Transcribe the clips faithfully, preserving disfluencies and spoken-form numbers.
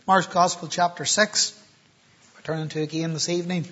Mark's Gospel, chapter six. We're turning to again this evening.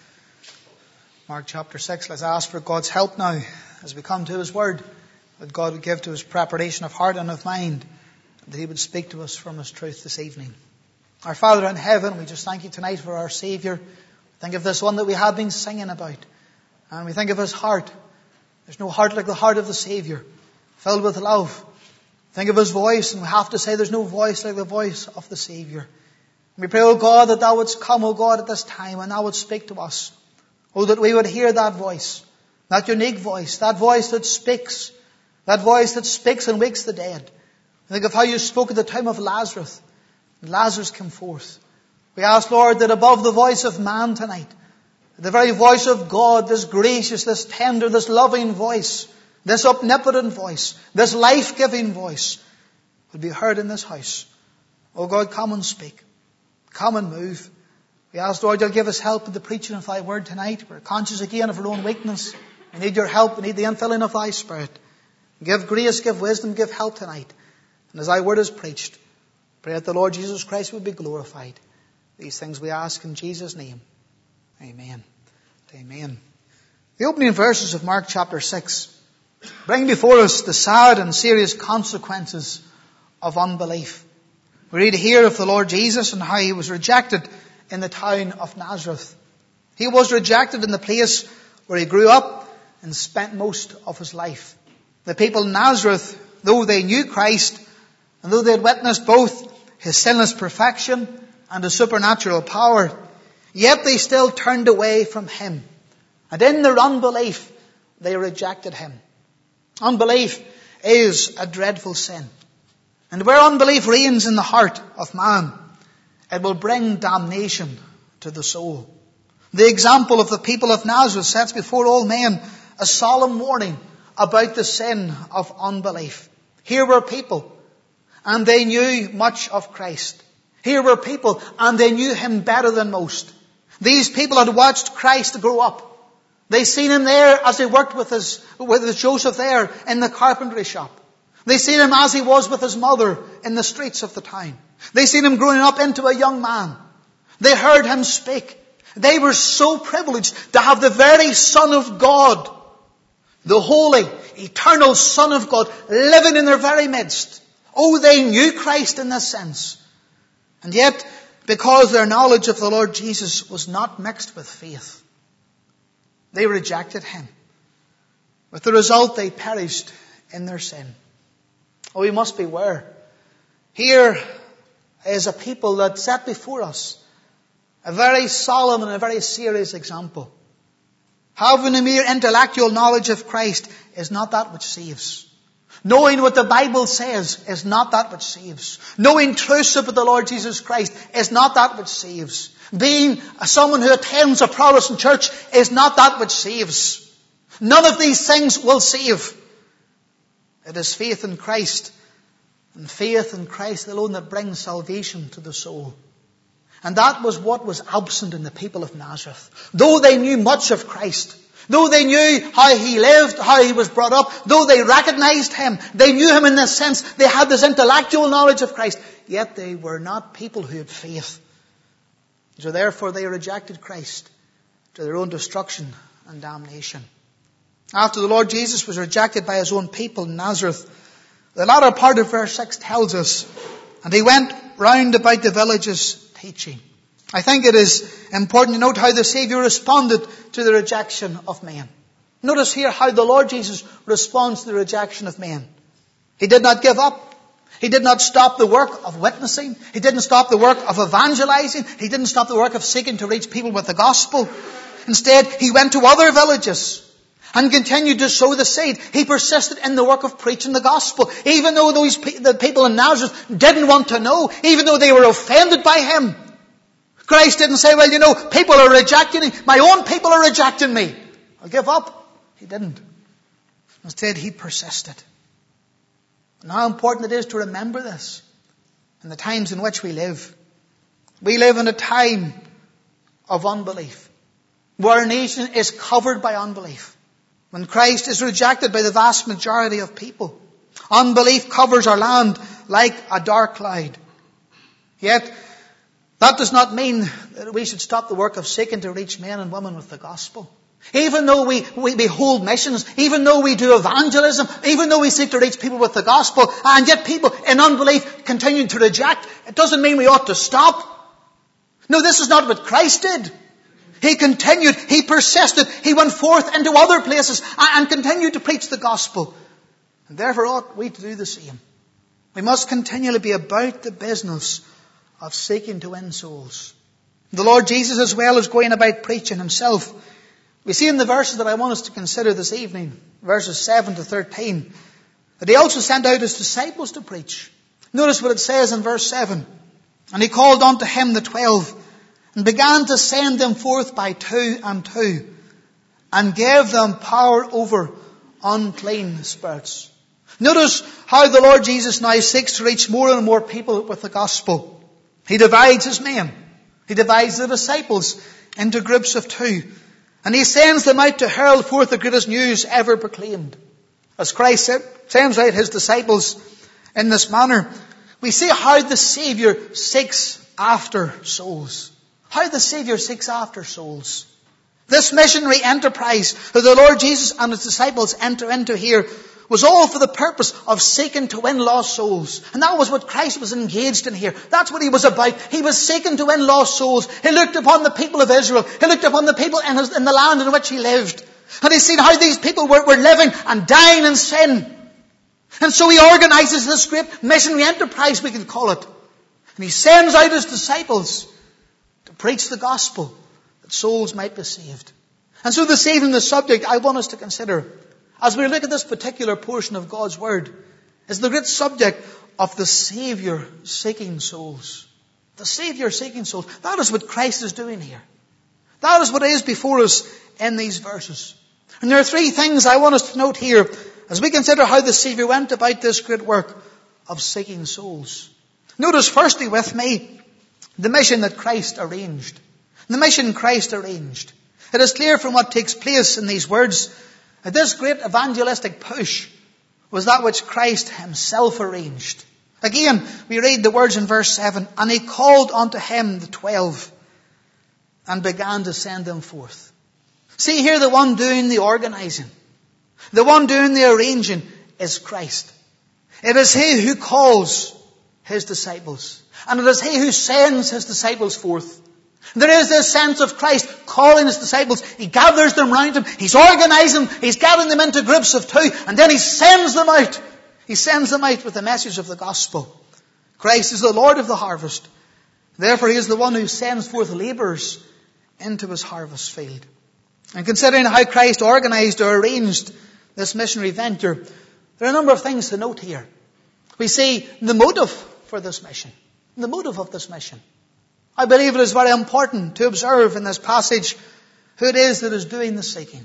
Mark chapter six. Let's ask for God's help now as we come to His Word, that God would give to us preparation of heart and of mind, and that He would speak to us from His truth this evening. Our Father in heaven, we just thank You tonight for our Saviour. Think of this one that we have been singing about. And we think of His heart. There's no heart like the heart of the Saviour, filled with love. Think of His voice, and we have to say there's no voice like the voice of the Saviour. And we pray, O God, that Thou wouldst come, O God, at this time, and Thou wouldst speak to us. Oh, that we would hear that voice, that unique voice, that voice that speaks, that voice that speaks and wakes the dead. Think of how You spoke at the time of Lazarus, and Lazarus came forth. We ask, Lord, that above the voice of man tonight, the very voice of God, this gracious, this tender, this loving voice, this omnipotent voice, this life-giving voice would be heard in this house. Oh God, come and speak. Come and move. We ask, Lord, You'll give us help in the preaching of Thy word tonight. We're conscious again of our own weakness. We need Your help. We need the infilling of Thy Spirit. Give grace, give wisdom, give help tonight. And as Thy word is preached, pray that the Lord Jesus Christ would be glorified. These things we ask in Jesus' name. Amen. Amen. The opening verses of Mark chapter six bring before us the sad and serious consequences of unbelief. We read here of the Lord Jesus and how He was rejected in the town of Nazareth. He was rejected in the place where He grew up and spent most of His life. The people in Nazareth, though they knew Christ, and though they had witnessed both His sinless perfection and His supernatural power, yet they still turned away from Him. And in their unbelief, they rejected Him. Unbelief is a dreadful sin. And where unbelief reigns in the heart of man, it will bring damnation to the soul. The example of the people of Nazareth sets before all men a solemn warning about the sin of unbelief. Here were people, and they knew much of Christ. Here were people, and they knew Him better than most. These people had watched Christ grow up. They seen Him there as He worked with his, with his Joseph there in the carpentry shop. They seen Him as He was with His mother in the streets of the town. They seen Him growing up into a young man. They heard Him speak. They were so privileged to have the very Son of God, the holy, eternal Son of God, living in their very midst. Oh, they knew Christ in this sense. And yet, because their knowledge of the Lord Jesus was not mixed with faith, they rejected Him. With the result, they perished in their sin. Oh, we must beware. Here is a people that set before us a very solemn and a very serious example. Having a mere intellectual knowledge of Christ is not that which saves. Knowing what the Bible says is not that which saves. Knowing truths about the Lord Jesus Christ is not that which saves. Being someone who attends a Protestant church is not that which saves. None of these things will save. It is faith in Christ, and faith in Christ alone, that brings salvation to the soul. And that was what was absent in the people of Nazareth. Though they knew much of Christ, though they knew how He lived, how He was brought up, though they recognized Him, they knew Him in this sense, they had this intellectual knowledge of Christ, yet they were not people who had faith. So therefore they rejected Christ to their own destruction and damnation. After the Lord Jesus was rejected by His own people in Nazareth, the latter part of verse six tells us, and He went round about the villages teaching. I think it is important to note how the Saviour responded to the rejection of men. Notice here how the Lord Jesus responds to the rejection of men. He did not give up. He did not stop the work of witnessing. He didn't stop the work of evangelizing. He didn't stop the work of seeking to reach people with the gospel. Instead, He went to other villages and continued to sow the seed. He persisted in the work of preaching the gospel. Even though those pe- the people in Nazareth didn't want to know, even though they were offended by Him, Christ didn't say, well, you know, people are rejecting me. My own people are rejecting me. I'll give up. He didn't. Instead, He persisted. And how important it is to remember this in the times in which we live. We live in a time of unbelief, where our nation is covered by unbelief. When Christ is rejected by the vast majority of people, unbelief covers our land like a dark cloud. Yet, That does not mean that we should stop the work of seeking to reach men and women with the gospel. Even though we, we, we hold missions, even though we do evangelism, even though we seek to reach people with the gospel, and yet people in unbelief continue to reject, it doesn't mean we ought to stop. No, this is not what Christ did. He continued, He persisted, He went forth into other places and continued to preach the gospel. And therefore ought we to do the same. We must continually be about the business of seeking to win souls. The Lord Jesus as well is going about preaching Himself. We see in the verses that I want us to consider this evening, verses seven to thirteen, that He also sent out His disciples to preach. Notice what it says in verse seven. And He called unto Him the twelve, and began to send them forth by two and two, and gave them power over unclean spirits. Notice how the Lord Jesus now seeks to reach more and more people with the gospel. He divides His men. He divides the disciples into groups of two. And He sends them out to herald forth the greatest news ever proclaimed. As Christ sends out His disciples in this manner, we see how the Saviour seeks after souls. How the Saviour seeks after souls. This missionary enterprise that the Lord Jesus and His disciples enter into here was all for the purpose of seeking to win lost souls. And that was what Christ was engaged in here. That's what He was about. He was seeking to win lost souls. He looked upon the people of Israel. He looked upon the people in, his, in the land in which He lived. And He seen how these people were, were living and dying in sin. And so He organizes this great missionary enterprise, we could call it. And He sends out His disciples to preach the gospel that souls might be saved. And so this evening the subject I want us to consider as we look at this particular portion of God's Word is the great subject of the Saviour seeking souls. The Saviour seeking souls. That is what Christ is doing here. That is what is before us in these verses. And there are three things I want us to note here as we consider how the Saviour went about this great work of seeking souls. Notice firstly with me the mission that Christ arranged. The mission Christ arranged. It is clear from what takes place in these words that this great evangelistic push was that which Christ Himself arranged. Again, we read the words in verse seven, and He called unto Him the twelve, and began to send them forth. See here, the one doing the organizing, the one doing the arranging is Christ. It is He who calls His disciples, and it is He who sends His disciples forth. There is this sense of Christ calling His disciples. He gathers them round Him. He's organizing them. He's gathering them into groups of two. And then He sends them out. He sends them out with the message of the gospel. Christ is the Lord of the harvest. Therefore He is the one who sends forth labourers into His harvest field. And considering how Christ organized or arranged this missionary venture, there are a number of things to note here. We see the motive for this mission. The motive of this mission. I believe it is very important to observe in this passage who it is that is doing the seeking.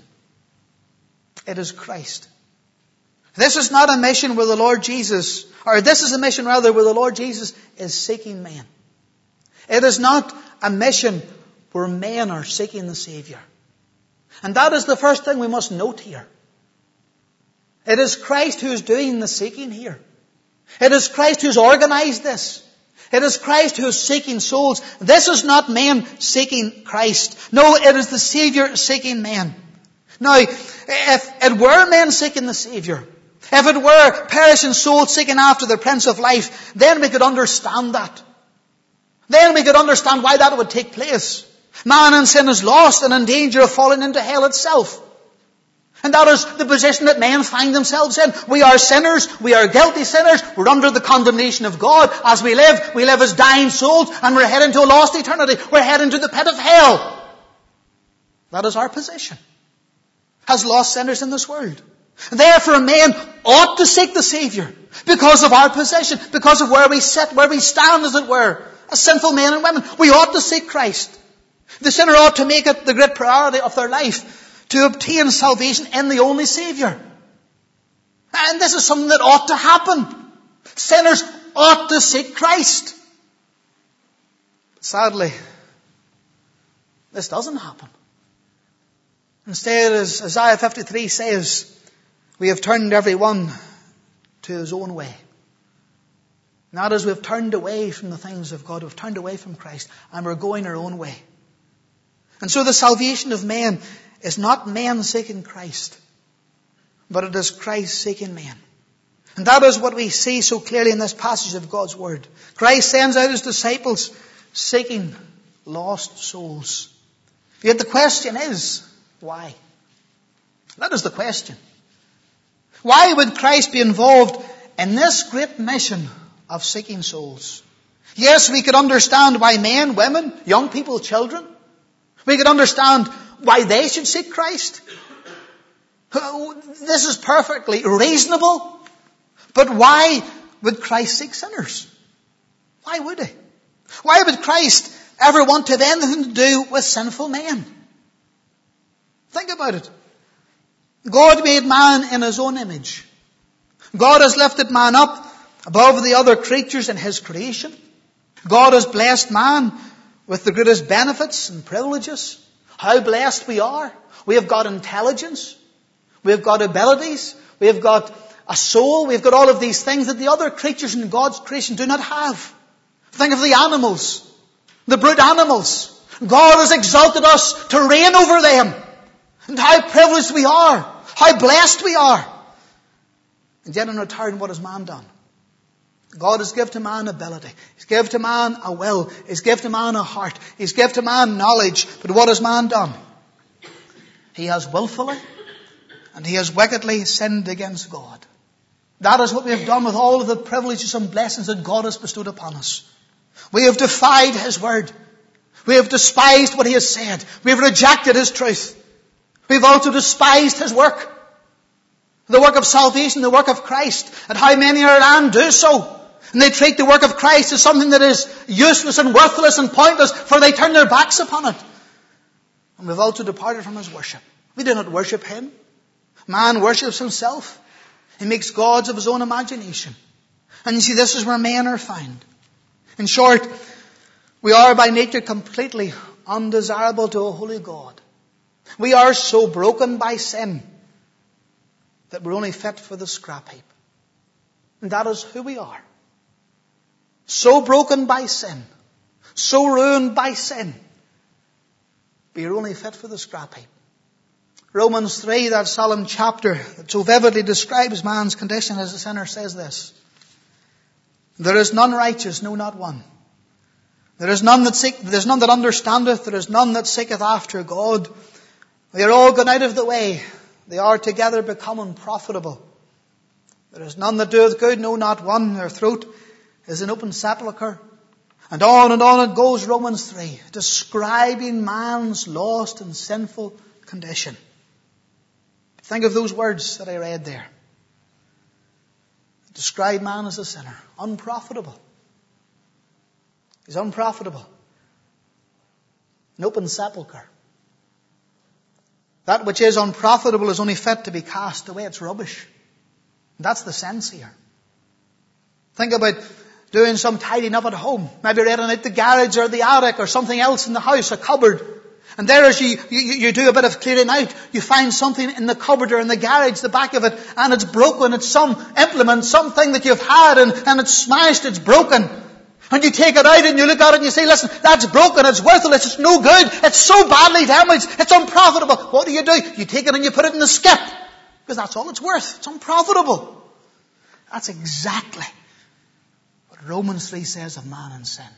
It is Christ. This is not a mission where the Lord Jesus, or this is a mission rather where the Lord Jesus is seeking men. It is not a mission where men are seeking the Saviour. And that is the first thing we must note here. It is Christ who is doing the seeking here. It is Christ who has organized this. It is Christ who is seeking souls. This is not men seeking Christ. No, it is the Saviour seeking men. Now, if it were men seeking the Saviour, if it were perishing souls seeking after the Prince of Life, then we could understand that. Then we could understand why that would take place. Man in sin is lost and in danger of falling into hell itself. And that is the position that men find themselves in. We are sinners. We are guilty sinners. We're under the condemnation of God. As we live, we live as dying souls, and we're heading to a lost eternity. We're heading to the pit of hell. That is our position as lost sinners in this world. Therefore, men ought to seek the Saviour because of our position, because of where we sit, where we stand, as it were, as sinful men and women. We ought to seek Christ. The sinner ought to make it the great priority of their life to obtain salvation in the only Saviour. And this is something that ought to happen. Sinners ought to seek Christ. But sadly, this doesn't happen. Instead, as Isaiah fifty-three says, we have turned every one to his own way. Not as we've turned away from the things of God, we've turned away from Christ, and we're going our own way. And so the salvation of men is not men seeking Christ, but it is Christ seeking men. And that is what we see so clearly in this passage of God's Word. Christ sends out His disciples seeking lost souls. Yet the question is, why? That is the question. Why would Christ be involved in this great mission of seeking souls? Yes, we could understand why men, women, young people, children, we could understand why they should seek Christ. This is perfectly reasonable. But why would Christ seek sinners? Why would He? Why would Christ ever want to have anything to do with sinful men? Think about it. God made man in His own image. God has lifted man up above the other creatures in His creation. God has blessed man with the greatest benefits and privileges. How blessed we are. We have got intelligence. We have got abilities. We have got a soul. We have got all of these things that the other creatures in God's creation do not have. Think of the animals. The brute animals. God has exalted us to reign over them. And how privileged we are. How blessed we are. And yet in return, what has man done? God has given to man ability. He's given to man a will. He's given to man a heart. He's given to man knowledge. But what has man done? He has willfully and he has wickedly sinned against God. That is what we have done with all of the privileges and blessings that God has bestowed upon us. We have defied His word. We have despised what He has said. We have rejected His truth. We've also despised His work. The work of salvation, the work of Christ. And how many are and do so. And they treat the work of Christ as something that is useless and worthless and pointless, for they turn their backs upon it. And we've also departed from His worship. We do not worship Him. Man worships himself. He makes gods of his own imagination. And you see, this is where men are found. In short, we are by nature completely undesirable to a holy God. We are so broken by sin that we're only fit for the scrap heap. And that is who we are. So broken by sin. So ruined by sin. We are only fit for the scrap heap. Romans three, that solemn chapter that so vividly describes man's condition as a sinner, says this. There is none righteous, no, not one. There is none that seek, there is none that understandeth, there is none that seeketh after God. They are all gone out of the way. They are together become unprofitable. There is none that doeth good, no, not one. Their throat is an open sepulchre. And on and on it goes, Romans three, describing man's lost and sinful condition. Think of those words that I read there. Describe man as a sinner. Unprofitable. He's unprofitable. An open sepulchre. That which is unprofitable is only fit to be cast away. It's rubbish. And that's the sense here. Think about doing some tidying up at home. Maybe renting out the garage or the attic or something else in the house, a cupboard. And there as you, you, you do a bit of clearing out, you find something in the cupboard or in the garage, the back of it, and it's broken. It's some implement, something that you've had, and, and it's smashed, it's broken. And you take it out and you look at it and you say, listen, that's broken, it's worthless, it's no good, it's so badly damaged, it's unprofitable. What do you do? You take it and you put it in the skip. Because that's all it's worth. It's unprofitable. That's exactly what Romans three says of man and sin.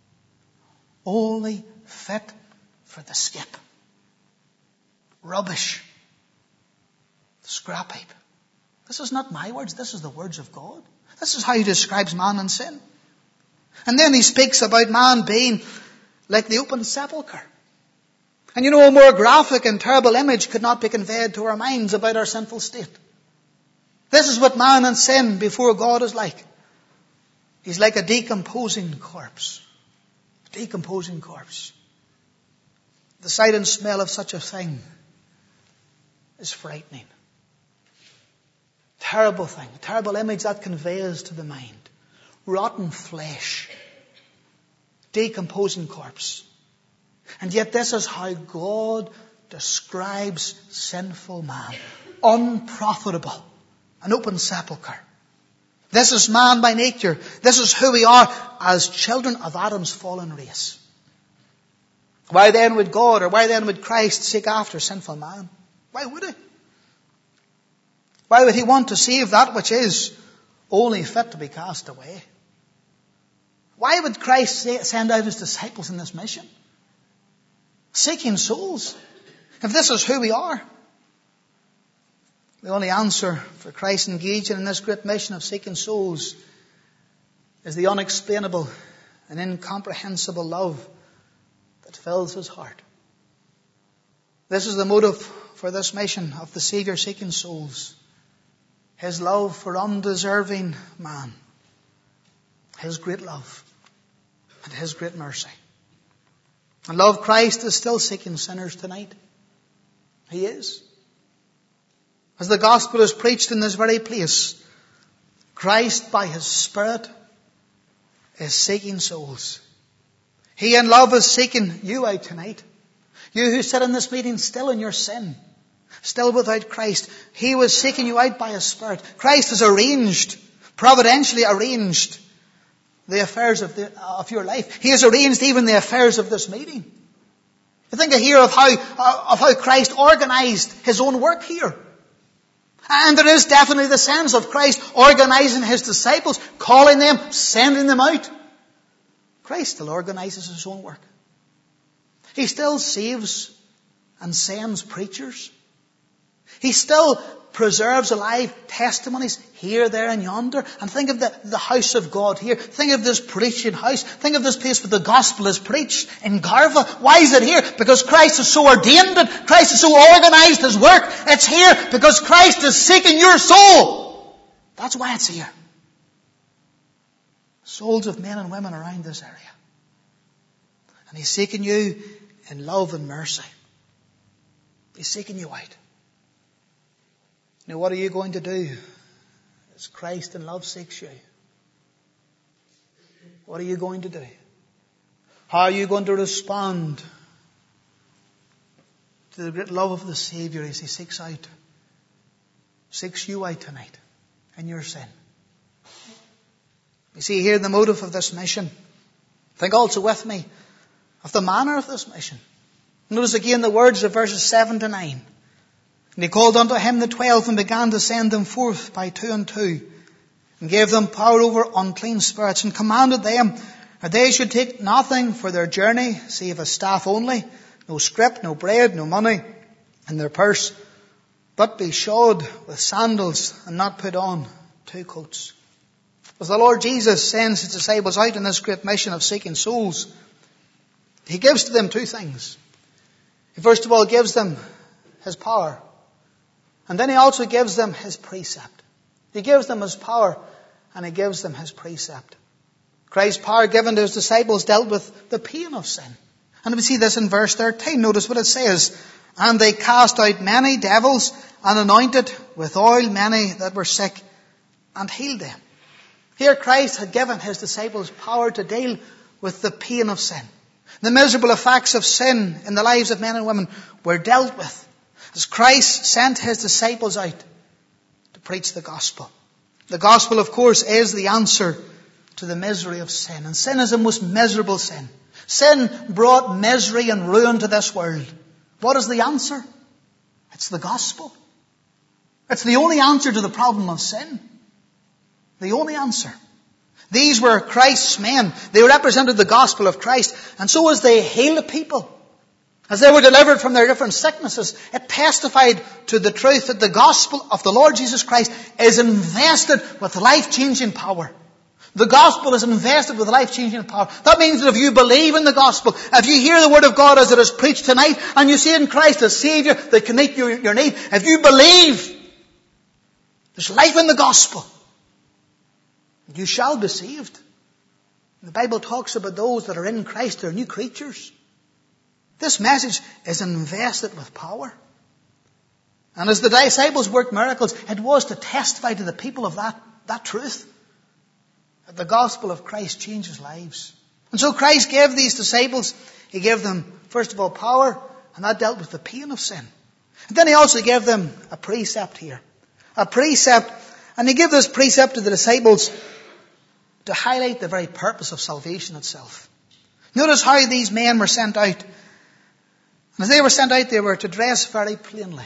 Only fit for the skip. Rubbish. The scrap heap. This is not my words. This is the words of God. This is how He describes man and sin. And then He speaks about man being like the open sepulchre. And you know, a more graphic and terrible image could not be conveyed to our minds about our sinful state. This is what man and sin before God is like. He's like a decomposing corpse. A decomposing corpse. The sight and smell of such a thing is frightening. Terrible thing. Terrible image that conveys to the mind. Rotten flesh. Decomposing corpse. And yet this is how God describes sinful man. Unprofitable. An open sepulchre. This is man by nature. This is who we are as children of Adam's fallen race. Why then would God, or why then would Christ seek after sinful man? Why would he? Why would he want to save that which is only fit to be cast away? Why would Christ send out his disciples in this mission? Seeking souls. If this is who we are. The only answer for Christ engaging in this great mission of seeking souls is the unexplainable and incomprehensible love that fills his heart. This is the motive for this mission of the Saviour seeking souls. His love for undeserving man. His great love and his great mercy. And love, Christ is still seeking sinners tonight. He is. As the gospel is preached in this very place, Christ by his Spirit is seeking souls. He in love is seeking you out tonight. You who sit in this meeting still in your sin, still without Christ. He was seeking you out by his Spirit. Christ has arranged, providentially arranged, the affairs of, the, of your life. He has arranged even the affairs of this meeting. You think here of how, of how Christ organized his own work here. And there is definitely the sense of Christ organizing his disciples, calling them, sending them out. Christ still organizes his own work. He still saves and sends preachers. He still preserves alive testimonies here, there and yonder. And think of the, the house of God here. Think of this preaching house. Think of this place where the gospel is preached in Garva. Why is it here? Because Christ has so ordained it. Christ has so organized his work. It's here because Christ is seeking your soul. That's why it's here. Souls of men and women around this area. And he's seeking you in love and mercy. He's seeking you out. Now, what are you going to do as Christ in love seeks you? What are you going to do? How are you going to respond to the great love of the Saviour as he seeks out, seeks you out tonight in your sin? You see here the motive of this mission. Think also with me of the manner of this mission. Notice again the words of verses seven to nine. And he called unto him the twelve and began to send them forth by two and two, and gave them power over unclean spirits, and commanded them that they should take nothing for their journey, save a staff only, no scrip, no bread, no money in their purse, but be shod with sandals, and not put on two coats. As the Lord Jesus sends his disciples out in this great mission of seeking souls, he gives to them two things. He first of all gives them his power. And then he also gives them his precept. He gives them his power and he gives them his precept. Christ's power given to his disciples dealt with the pain of sin. And we see this in verse thirteen. Notice what it says. And they cast out many devils and anointed with oil many that were sick and healed them. Here Christ had given his disciples power to deal with the pain of sin. The miserable effects of sin in the lives of men and women were dealt with as Christ sent his disciples out to preach the gospel. The gospel, of course, is the answer to the misery of sin. And sin is the most miserable sin. Sin brought misery and ruin to this world. What is the answer? It's the gospel. It's the only answer to the problem of sin. The only answer. These were Christ's men. They represented the gospel of Christ. And so as they healed people, as they were delivered from their different sicknesses, it testified to the truth that the gospel of the Lord Jesus Christ is invested with life-changing power. The gospel is invested with life-changing power. That means that if you believe in the gospel, if you hear the word of God as it is preached tonight, and you see in Christ a Saviour that can meet your, your need, if you believe, there's life in the gospel. You shall be saved. The Bible talks about those that are in Christ, they're new creatures. This message is invested with power. And as the disciples worked miracles, it was to testify to the people of that, that truth. That the gospel of Christ changes lives. And so Christ gave these disciples, he gave them, first of all, power, and that dealt with the pain of sin. And then he also gave them a precept here. A precept, And he gave this precept to the disciples to highlight the very purpose of salvation itself. Notice how these men were sent out. And as they were sent out, they were to dress very plainly.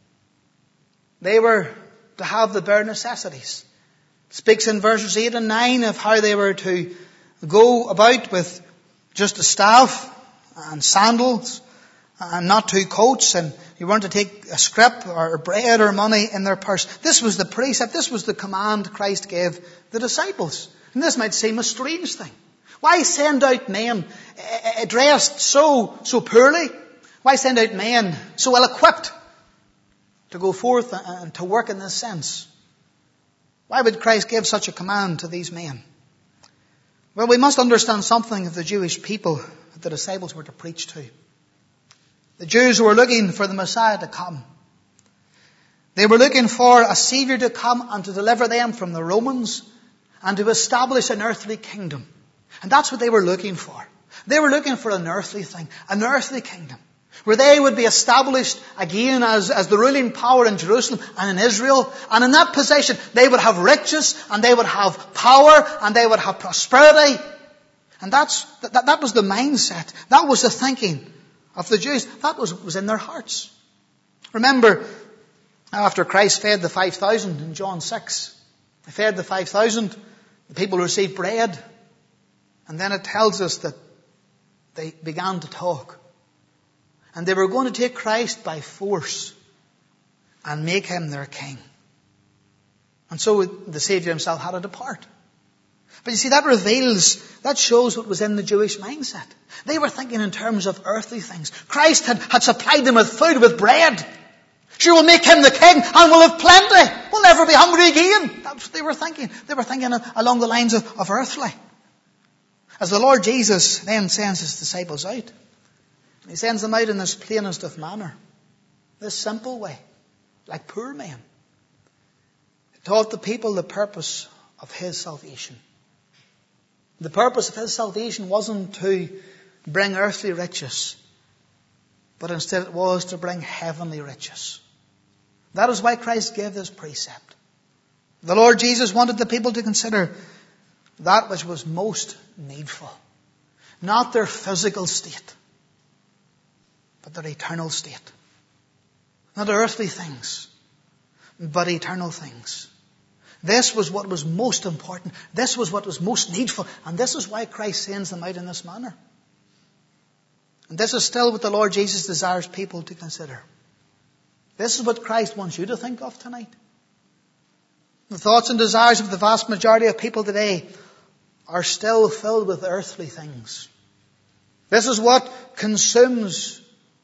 They were to have the bare necessities. It speaks in verses eight and nine of how they were to go about with just a staff and sandals and not two coats, and you weren't to take a scrip or bread or money in their purse. This was the precept, this was the command Christ gave the disciples. And this might seem a strange thing. Why send out men dressed so, so poorly? Why send out men so well equipped to go forth and to work in this sense? Why would Christ give such a command to these men? Well, we must understand something of the Jewish people that the disciples were to preach to. The Jews were looking for the Messiah to come. They were looking for a Savior to come and to deliver them from the Romans and to establish an earthly kingdom. And that's what they were looking for. They were looking for an earthly thing, an earthly kingdom, where they would be established again as, as the ruling power in Jerusalem and in Israel. And in that position, they would have riches, and they would have power, and they would have prosperity. And that's, that, that was the mindset. That was the thinking of the Jews. That was, was in their hearts. Remember, after Christ fed the five thousand in John six, he fed the five thousand, the people received bread, and then it tells us that they began to talk. And they were going to take Christ by force and make him their king. And so the Savior himself had to depart. But you see, that reveals, that shows what was in the Jewish mindset. They were thinking in terms of earthly things. Christ had, had supplied them with food, with bread. Sure, we'll make him the king and we'll have plenty. We'll never be hungry again. That's what they were thinking. They were thinking along the lines of, of earthly. As the Lord Jesus then sends his disciples out, he sends them out in this plainest of manner, this simple way, like poor men. He taught the people the purpose of his salvation. The purpose of his salvation wasn't to bring earthly riches, but instead it was to bring heavenly riches. That is why Christ gave this precept. The Lord Jesus wanted the people to consider that which was most needful. Not their physical state, but their eternal state. Not earthly things, but eternal things. This was what was most important. This was what was most needful. And this is why Christ sends them out in this manner. And this is still what the Lord Jesus desires people to consider. This is what Christ wants you to think of tonight. The thoughts and desires of the vast majority of people today are still filled with earthly things. This is what consumes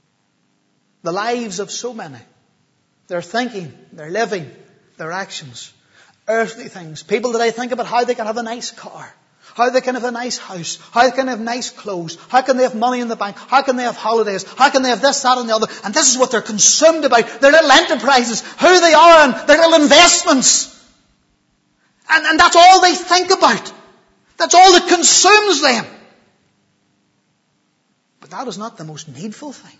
the lives of so many. Their thinking, their living, their actions. Earthly things. People today think about how they can have a nice car, how they can have a nice house, how they can have nice clothes, how can they have money in the bank, how can they have holidays, how can they have this, that and the other. And this is what they're consumed about. Their little enterprises, who they are and their little investments. And, and that's all they think about. That's all that consumes them. But that is not the most needful thing.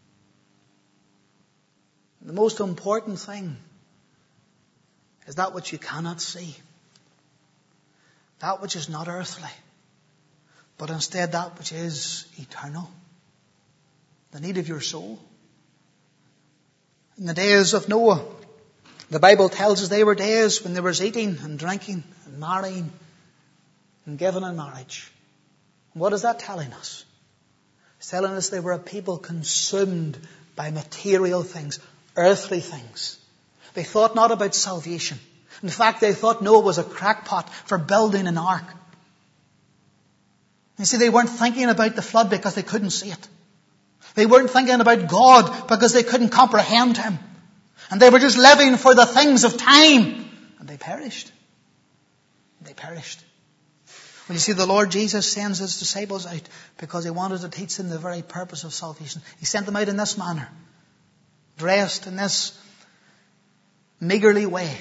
The most important thing is that which you cannot see. That which is not earthly, but instead that which is eternal. The need of your soul. In the days of Noah, the Bible tells us they were days when there was eating and drinking and marrying and giving in marriage. What is that telling us? It's telling us they were a people consumed by material things, earthly things. They thought not about salvation. In fact, they thought Noah was a crackpot for building an ark. You see, they weren't thinking about the flood because they couldn't see it. They weren't thinking about God because they couldn't comprehend him. And they were just living for the things of time. And they perished. They perished. Well, you see, the Lord Jesus sends his disciples out because he wanted to teach them the very purpose of salvation. He sent them out in this manner, dressed in this meagerly way,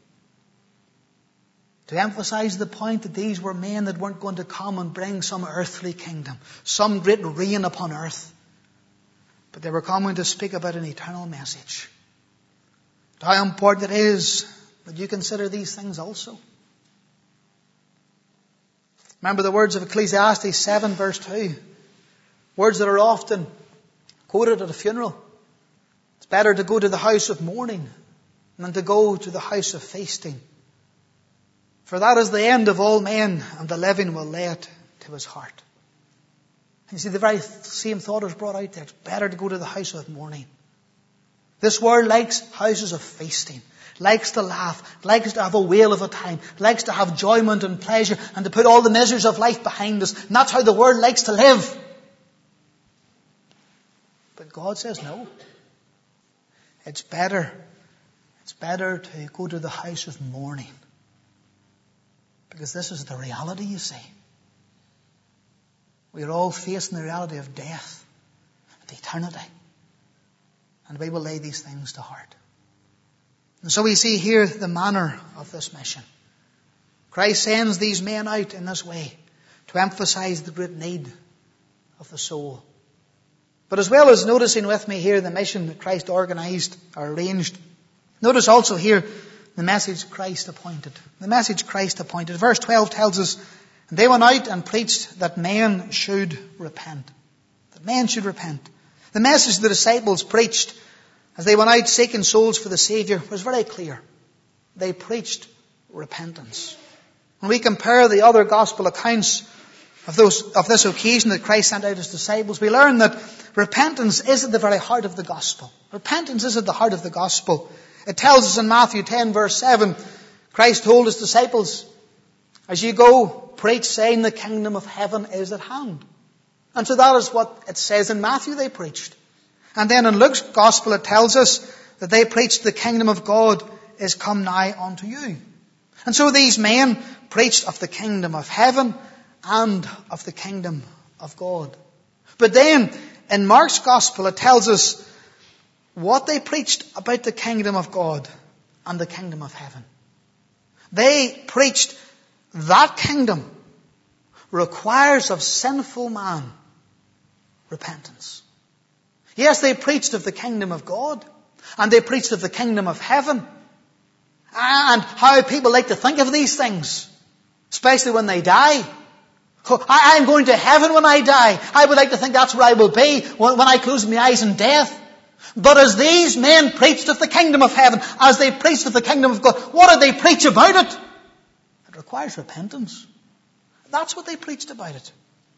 to emphasize the point that these were men that weren't going to come and bring some earthly kingdom, some great reign upon earth, but they were coming to speak about an eternal message. How important it is Would you consider these things also? Remember the words of Ecclesiastes seven verse two. Words that are often quoted at a funeral. It's better to go to the house of mourning than to go to the house of feasting. For that is the end of all men, and the living will lay it to his heart. And you see, the very same thought is brought out there. It's better to go to the house of mourning. This world likes houses of feasting, likes to laugh, likes to have a whale of a time, likes to have enjoyment and pleasure, and to put all the miseries of life behind us. And that's how the world likes to live. But God says no. It's better. It's better to go to the house of mourning. Because this is the reality, you see. We are all facing the reality of death and eternity. And we will lay these things to heart. And so we see here the manner of this mission. Christ sends these men out in this way to emphasize the great need of the soul. But as well as noticing with me here the mission that Christ organized or arranged, notice also here the message Christ appointed. The message Christ appointed. Verse twelve tells us, they went out and preached that men should repent. That men should repent. The message the disciples preached as they went out seeking souls for the Saviour was very clear. They preached repentance. When we compare the other gospel accounts of those of this occasion that Christ sent out his disciples, we learn that repentance is at the very heart of the gospel. Repentance is at the heart of the gospel. It tells us in Matthew ten verse seven, Christ told his disciples, as you go, preach saying the kingdom of heaven is at hand. And so that is what it says in Matthew they preached. And then in Luke's gospel it tells us that they preached the kingdom of God is come nigh unto you. And so these men preached of the kingdom of heaven and of the kingdom of God. But then in Mark's gospel it tells us what they preached about the kingdom of God and the kingdom of heaven. They preached that kingdom requires of sinful man repentance. Yes, they preached of the kingdom of God and they preached of the kingdom of heaven and how people like to think of these things, especially when they die. I am going to heaven when I die. I would like to think that's where I will be when I close my eyes in death. But as these men preached of the kingdom of heaven, as they preached of the kingdom of God, what did they preach about it? It requires repentance. That's what they preached about it.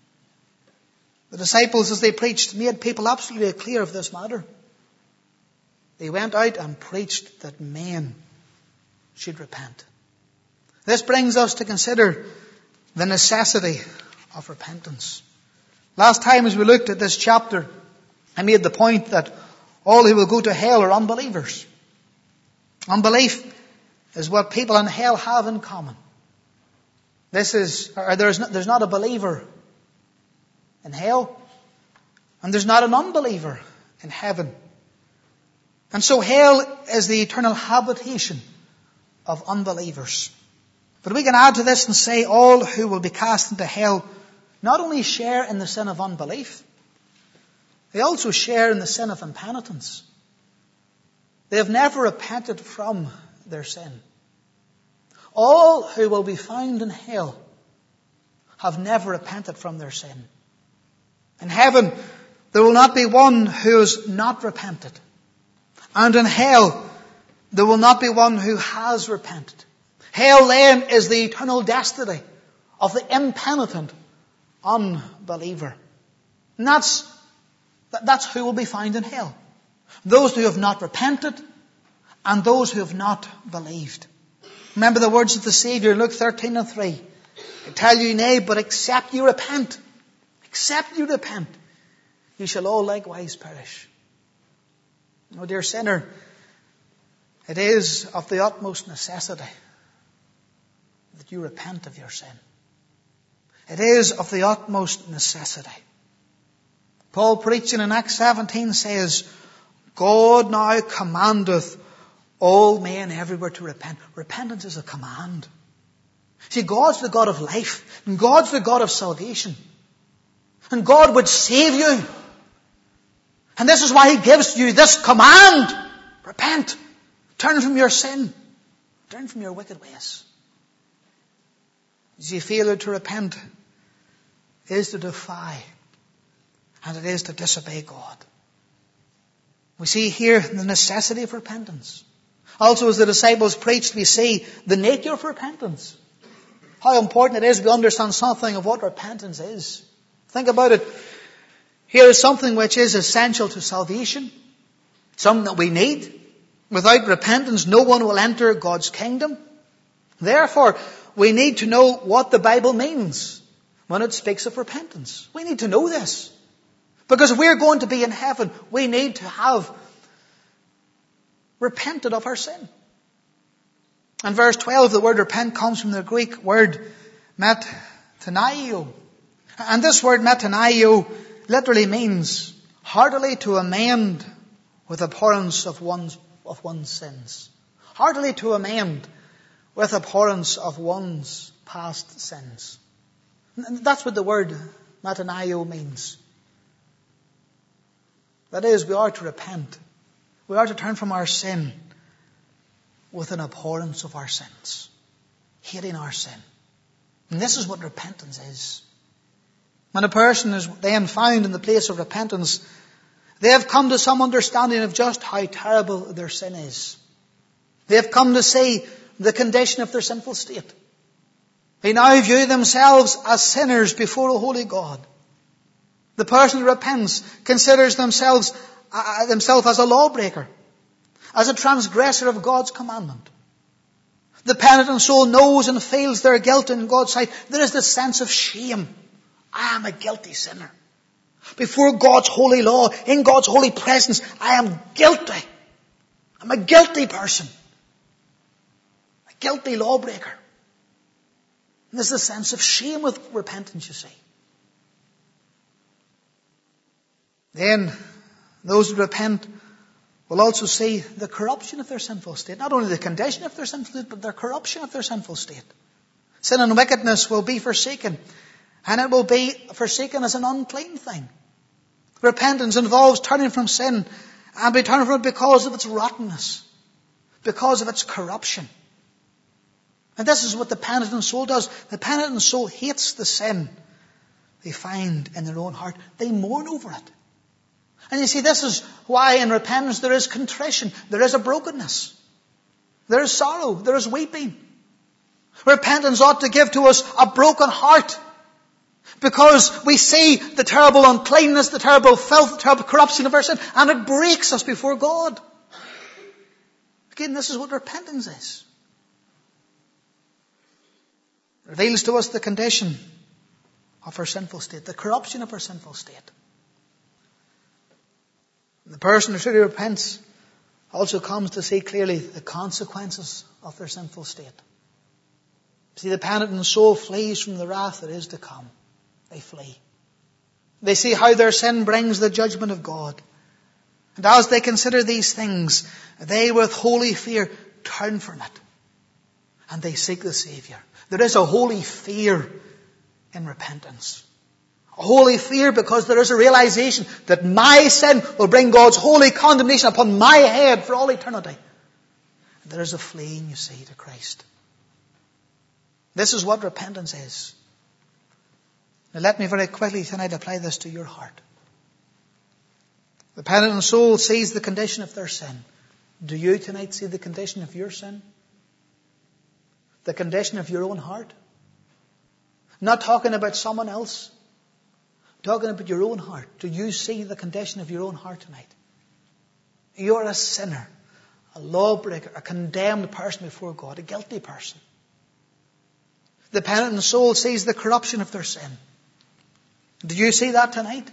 The disciples, as they preached, made people absolutely clear of this matter. They went out and preached that men should repent. This brings us to consider the necessity of repentance. Last time as we looked at this chapter, I made the point that all who will go to hell are unbelievers. Unbelief is what people in hell have in common. This is, or there's not, there's not a believer in hell, and there's not an unbeliever in heaven. And so hell is the eternal habitation of unbelievers. But we can add to this and say all who will be cast into hell not only share in the sin of unbelief, they also share in the sin of impenitence. They have never repented from their sin. All who will be found in hell have never repented from their sin. In heaven, there will not be one who has not repented. And in hell, there will not be one who has repented. Hell then is the eternal destiny of the impenitent unbeliever. And that's, that's who will be found in hell. Those who have not repented and those who have not believed. Remember the words of the Saviour, Luke thirteen and three. I tell you, nay, but except you repent, except you repent, you shall all likewise perish. Oh, dear sinner, it is of the utmost necessity that you repent of your sin. It is of the utmost necessity. Paul preaching in Acts seventeen says, God now commandeth all men everywhere to repent. Repentance is a command. See, God's the God of life, and God's the God of salvation. And God would save you. And this is why He gives you this command. Repent. Turn from your sin. Turn from your wicked ways. As you failure to repent is to defy, and it is to disobey God. We see here the necessity of repentance. Also, as the disciples preached, we see the nature of repentance. How important it is we understand something of what repentance is. Think about it. Here is something which is essential to salvation. Something that we need. Without repentance, no one will enter God's kingdom. Therefore, we need to know what the Bible means when it speaks of repentance. We need to know this. Because if we're going to be in heaven, we need to have repented of our sin. In verse twelve, the word repent comes from the Greek word metanoio. And this word metanoio literally means heartily to amend with abhorrence of one's, of one's sins. Heartily to amend with abhorrence of one's past sins. And that's what the word metanoio means. That is, we are to repent. We are to turn from our sin with an abhorrence of our sins. Hating our sin. And this is what repentance is. When a person is then found in the place of repentance, they have come to some understanding of just how terrible their sin is. They have come to see the condition of their sinful state. They now view themselves as sinners before a holy God. The person who repents considers themselves uh, themselves as a lawbreaker, as a transgressor of God's commandment. The penitent soul knows and feels their guilt in God's sight. There is this sense of shame. I am a guilty sinner. Before God's holy law, in God's holy presence, I am guilty. I'm a guilty person. A guilty lawbreaker. And there's a sense of shame with repentance, you see. Then, those who repent will also see the corruption of their sinful state. Not only the condition of their sinful state, but their corruption of their sinful state. Sin and wickedness will be forsaken. And it will be forsaken as an unclean thing. Repentance involves turning from sin and be turning from it because of its rottenness. Because of its corruption. And this is what the penitent soul does. The penitent soul hates the sin they find in their own heart. They mourn over it. And you see, this is why in repentance there is contrition. There is a brokenness. There is sorrow. There is weeping. Repentance ought to give to us a broken heart. Because we see the terrible uncleanness, the terrible filth, the terrible corruption of our sin. And it breaks us before God. Again, this is what repentance is. It reveals to us the condition of our sinful state. The corruption of our sinful state. The person who truly repents also comes to see clearly the consequences of their sinful state. See, the penitent soul flees from the wrath that is to come. They flee. They see how their sin brings the judgment of God. And as they consider these things, they with holy fear turn from it. And they seek the Saviour. There is a holy fear in repentance. A holy fear because there is a realization that my sin will bring God's holy condemnation upon my head for all eternity. And there is a fleeing, you see, to Christ. This is what repentance is. Now let me very quickly tonight apply this to your heart. The penitent soul sees the condition of their sin. Do you tonight see the condition of your sin? The condition of your own heart? Not talking about someone else. Talking about your own heart. Do you see the condition of your own heart tonight? You're a sinner, a lawbreaker, a condemned person before God, a guilty person. The penitent soul sees the corruption of their sin. Do you see that tonight?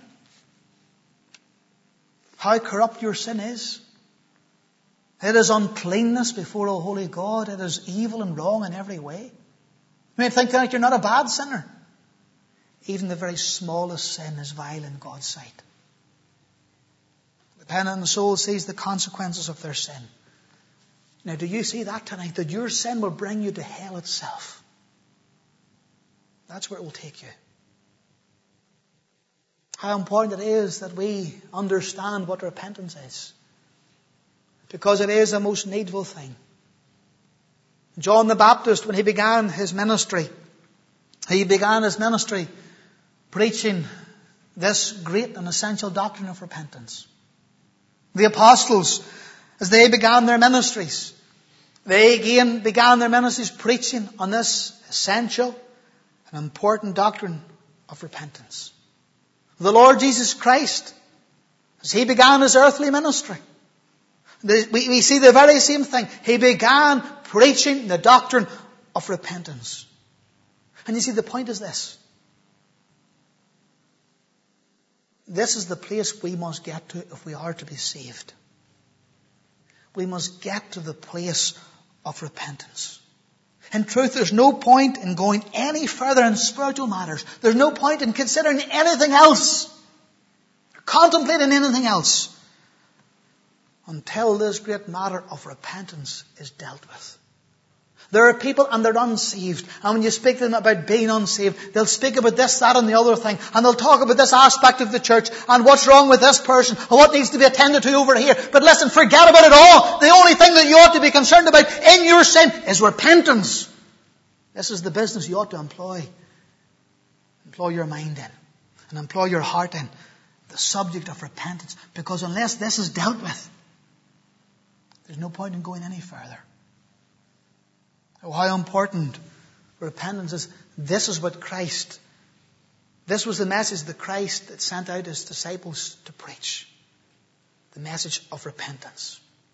How corrupt your sin is? It is uncleanness before a holy God. It is evil and wrong in every way. You may think tonight you're not a bad sinner. Even the very smallest sin is vile in God's sight. The penitent soul sees the consequences of their sin. Now, do you see that tonight? That your sin will bring you to hell itself. That's where it will take you. How important it is that we understand what repentance is. Because it is a most needful thing. John the Baptist, when he began his ministry, he began his ministry preaching this great and essential doctrine of repentance. The apostles, as they began their ministries, they again began their ministries preaching on this essential and important doctrine of repentance. The Lord Jesus Christ, as he began his earthly ministry, we, we see the very same thing. He began preaching the doctrine of repentance. And you see, the point is this. This is the place we must get to if we are to be saved. We must get to the place of repentance. In truth, there's no point in going any further in spiritual matters. There's no point in considering anything else, contemplating anything else, until this great matter of repentance is dealt with. There are people and they're unsaved. And when you speak to them about being unsaved, they'll speak about this, that and the other thing. And they'll talk about this aspect of the church and what's wrong with this person and what needs to be attended to over here. But listen, forget about it all. The only thing that you ought to be concerned about in your sin is repentance. This is the business you ought to employ. Employ your mind in and employ your heart in. The subject of repentance. Because unless this is dealt with, there's no point in going any further. Oh, how important repentance is. This is what Christ, this was the message that Christ that sent out his disciples to preach. The message of repentance.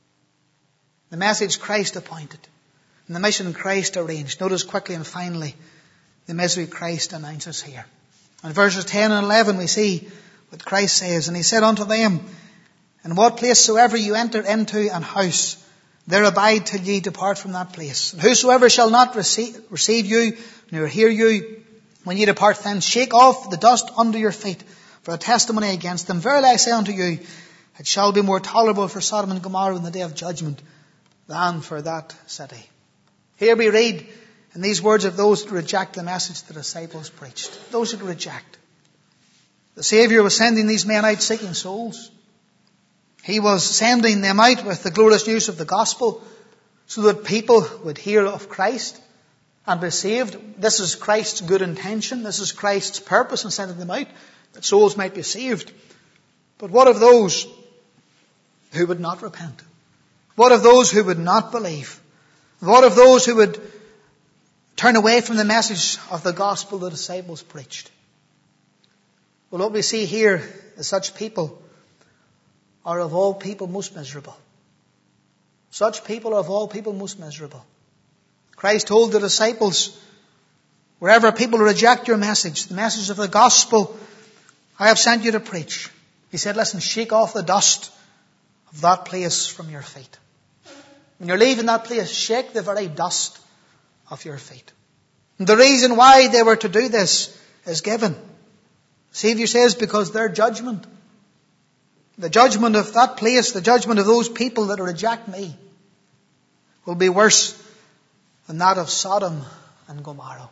The message Christ appointed. And the mission Christ arranged. Notice quickly and finally the misery Christ announces here. In verses ten and eleven we see what Christ says. And he said unto them, In what place soever you enter into an house, there abide till ye depart from that place. And whosoever shall not receive, receive you, nor hear you, when ye depart thence, shake off the dust under your feet for a testimony against them. Verily I say unto you, it shall be more tolerable for Sodom and Gomorrah in the day of judgment than for that city. Here we read in these words of those that reject the message the disciples preached. Those that reject. The Saviour was sending these men out seeking souls. He was sending them out with the glorious news of the gospel so that people would hear of Christ and be saved. This is Christ's good intention. This is Christ's purpose in sending them out, that souls might be saved. But what of those who would not repent? What of those who would not believe? What of those who would turn away from the message of the gospel the disciples preached? Well, what we see here is such people are of all people most miserable. Such people are of all people most miserable. Christ told the disciples, wherever people reject your message, the message of the gospel, I have sent you to preach. He said, listen, shake off the dust of that place from your feet. When you're leaving that place, shake the very dust of your feet. And the reason why they were to do this is given. The Savior says, because their judgment, the judgment of that place, the judgment of those people that reject me, will be worse than that of Sodom and Gomorrah.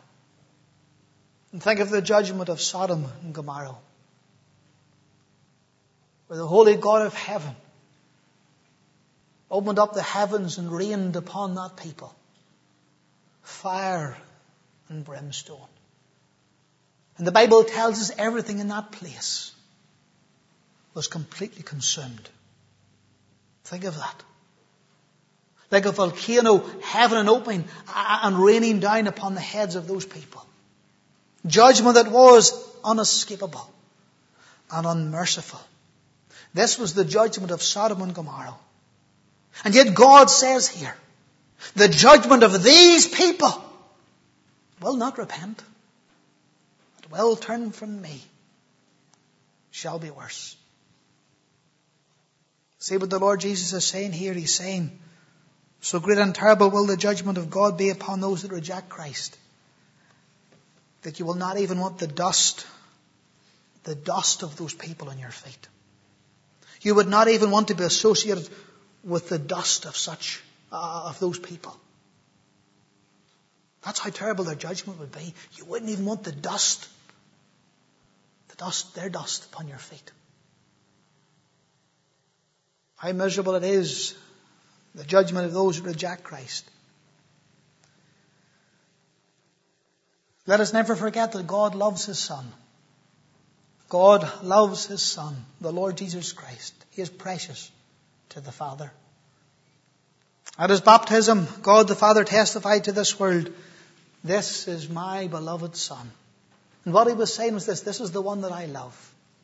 And think of the judgment of Sodom and Gomorrah, where the holy God of heaven opened up the heavens and rained upon that people fire and brimstone. And the Bible tells us everything in that place was completely consumed. Think of that. Like a volcano, heaven and opening and raining down upon the heads of those people. Judgment that was unescapable and unmerciful. This was the judgment of Sodom and Gomorrah. And yet God says here, the judgment of these people will not repent, but will turn from me, shall be worse. See what the Lord Jesus is saying here. He's saying, so great and terrible will the judgment of God be upon those that reject Christ, that you will not even want the dust, the dust of those people on your feet. You would not even want to be associated with the dust of such, uh, of those people. That's how terrible their judgment would be. You wouldn't even want the dust, the dust, their dust upon your feet. How miserable it is, the judgment of those who reject Christ. Let us never forget that God loves His Son. God loves His Son, the Lord Jesus Christ. He is precious to the Father. At His baptism, God the Father testified to this world, "This is my beloved Son." And what He was saying was this: this is the one that I love.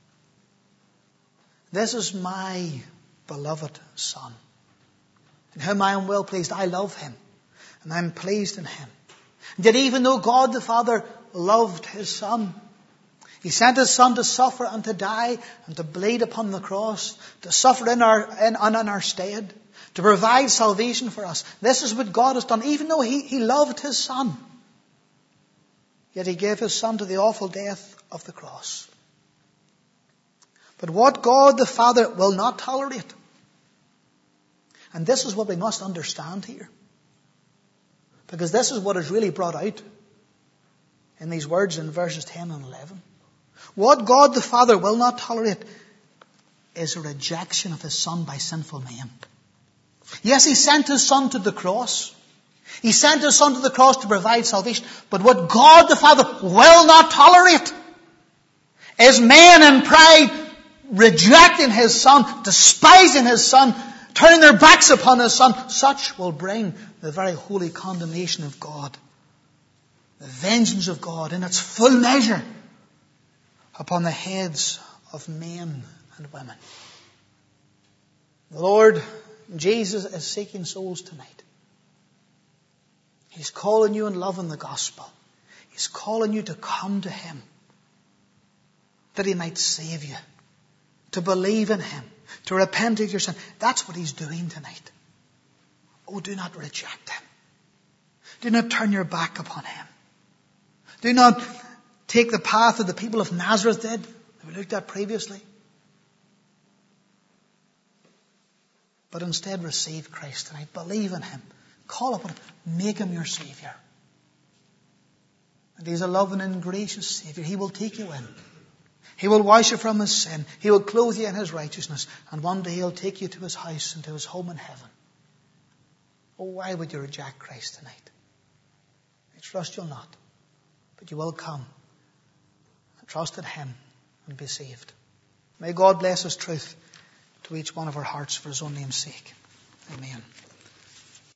This is my beloved Son, in whom I am well pleased. I love Him, and I am pleased in Him. And yet even though God the Father loved His Son, He sent His Son to suffer and to die and to bleed upon the cross, to suffer in our, in, in our stead, to provide salvation for us. This is what God has done. Even though He, he loved His Son, yet He gave His Son to the awful death of the cross. But what God the Father will not tolerate, and this is what we must understand here, because this is what is really brought out in these words in verses ten and eleven. What God the Father will not tolerate is a rejection of His Son by sinful men. Yes, He sent His Son to the cross. He sent His Son to the cross to provide salvation. But what God the Father will not tolerate is men in pride rejecting His Son, despising His Son, turning their backs upon His Son. Such will bring the very holy condemnation of God, the vengeance of God in its full measure upon the heads of men and women. The Lord Jesus is seeking souls tonight. He's calling you in love in the gospel. He's calling you to come to Him, that He might save you, to believe in Him, to repent of your sin. That's what He's doing tonight. Oh, do not reject Him. Do not turn your back upon Him. Do not take the path that the people of Nazareth did, that we looked at previously. But instead receive Christ tonight. Believe in Him. Call upon Him. Make Him your Saviour. And He's a loving and gracious Saviour. He will take you in. He will wash you from His sin. He will clothe you in His righteousness. And one day He'll take you to His house and to His home in heaven. Oh, why would you reject Christ tonight? I trust you'll not. But you will come and trust in Him and be saved. May God bless His truth to each one of our hearts for His own name's sake. Amen.